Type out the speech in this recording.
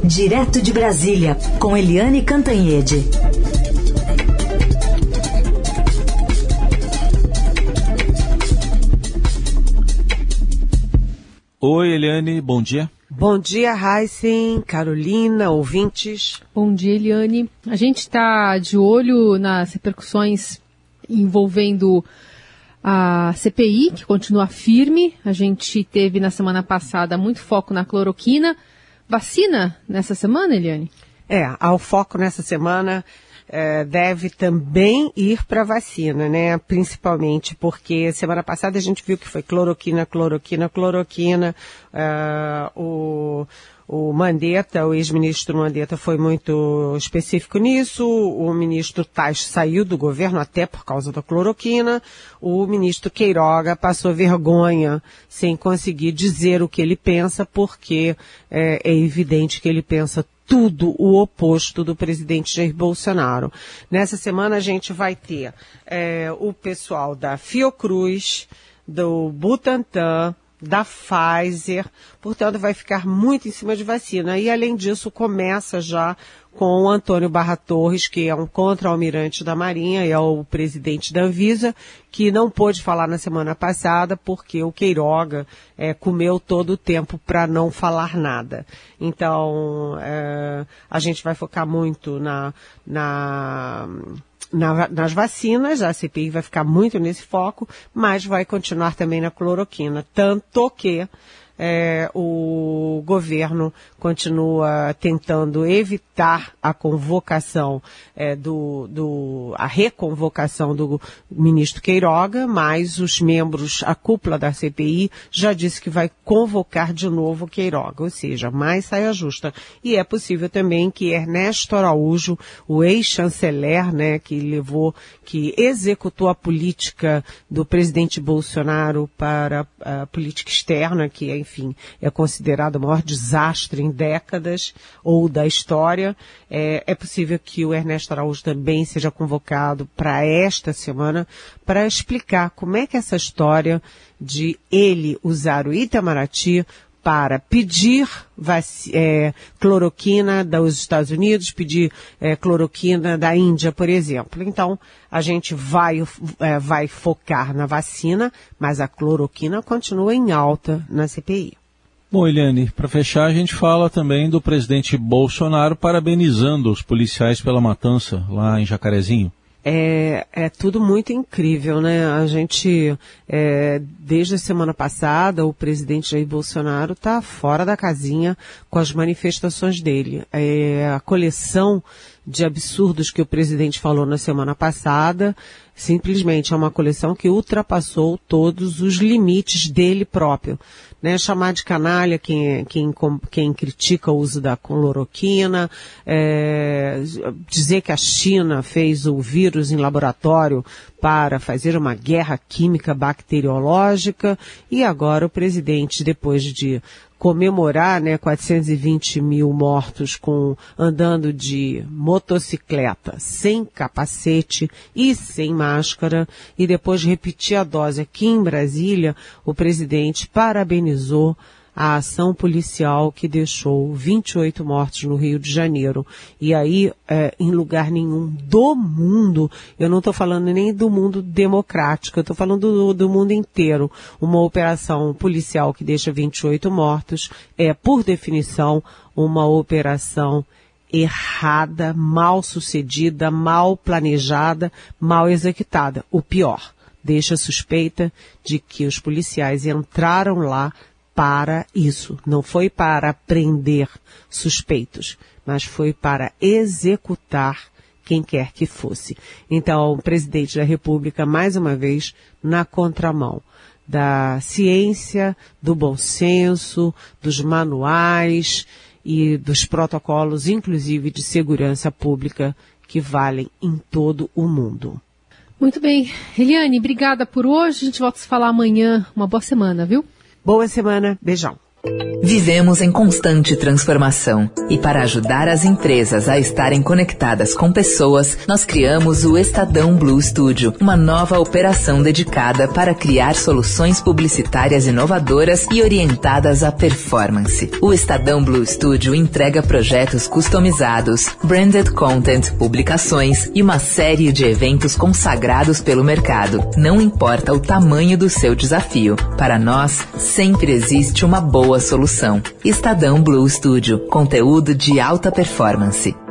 Direto de Brasília, com Eliane Cantanhede. Oi, Eliane, bom dia. Bom dia, Heisen, Carolina, ouvintes. Bom dia, Eliane. A gente está de olho nas repercussões envolvendo a CPI, que continua firme. A gente teve na semana passada muito foco na cloroquina. Vacina nessa semana, Eliane? Ao foco nessa semana deve também ir para vacina, né? Principalmente porque semana passada a gente viu que foi cloroquina. O Mandetta, o ex-ministro Mandetta, foi muito específico nisso. O ministro Tais saiu do governo até por causa da cloroquina. O ministro Queiroga passou vergonha sem conseguir dizer o que ele pensa, porque é evidente que ele pensa tudo o oposto do presidente Jair Bolsonaro. Nessa semana a gente vai ter o pessoal da Fiocruz, do Butantan, da Pfizer, portanto vai ficar muito em cima de vacina. E além disso começa já com o Antônio Barra Torres, que é um contra-almirante da Marinha e é o presidente da Anvisa, que não pôde falar na semana passada porque o Queiroga comeu todo o tempo para não falar nada. Então, a gente vai focar muito nas vacinas, a CPI vai ficar muito nesse foco, mas vai continuar também na cloroquina, tanto que o governo continua tentando evitar a convocação, a reconvocação do ministro Queiroga, mas os membros, a cúpula da CPI já disse que vai convocar de novo o Queiroga, ou seja, mais saia justa. E é possível também que Ernesto Araújo, o ex-chanceler, né, que executou a política do presidente Bolsonaro para a política externa, que enfim, é considerado o maior desastre em décadas ou da história. É possível que o Ernesto Araújo também seja convocado para esta semana para explicar como é que essa história de ele usar o Itamaraty para pedir cloroquina dos Estados Unidos, pedir cloroquina da Índia, por exemplo. Então, a gente vai focar na vacina, mas a cloroquina continua em alta na CPI. Bom, Eliane, para fechar, a gente fala também do presidente Bolsonaro parabenizando os policiais pela matança lá em Jacarezinho. É tudo muito incrível, né? A gente, desde a semana passada, o presidente Jair Bolsonaro está fora da casinha com as manifestações dele. A coleção de absurdos que o presidente falou na semana passada, simplesmente é uma coleção que ultrapassou todos os limites dele próprio. Né, chamar de canalha quem critica o uso da cloroquina, dizer que a China fez o vírus em laboratório para fazer uma guerra química bacteriológica, e agora o presidente, depois de comemorar, 420 mil mortos andando de motocicleta, sem capacete e sem máscara, e depois de repetir a dose aqui em Brasília, o presidente parabenizou a ação policial que deixou 28 mortos no Rio de Janeiro. E aí, em lugar nenhum do mundo, eu não estou falando nem do mundo democrático, eu estou falando do mundo inteiro. Uma operação policial que deixa 28 mortos é, por definição, uma operação errada, mal sucedida, mal planejada, mal executada. O pior, deixa suspeita de que os policiais entraram lá para isso. Não foi para prender suspeitos, mas foi para executar quem quer que fosse. Então, o presidente da República, mais uma vez, na contramão da ciência, do bom senso, dos manuais e dos protocolos, inclusive de segurança pública, que valem em todo o mundo. Muito bem. Eliane, obrigada por hoje. A gente volta a se falar amanhã. Uma boa semana, viu? Boa semana. Beijão. Vivemos em constante transformação e para ajudar as empresas a estarem conectadas com pessoas, nós criamos o Estadão Blue Studio, uma nova operação dedicada para criar soluções publicitárias inovadoras e orientadas à performance. O Estadão Blue Studio entrega projetos customizados, branded content, publicações e uma série de eventos consagrados pelo mercado. Não importa o tamanho do seu desafio, para nós sempre existe uma boa solução. Estadão Blue Studio, conteúdo de alta performance.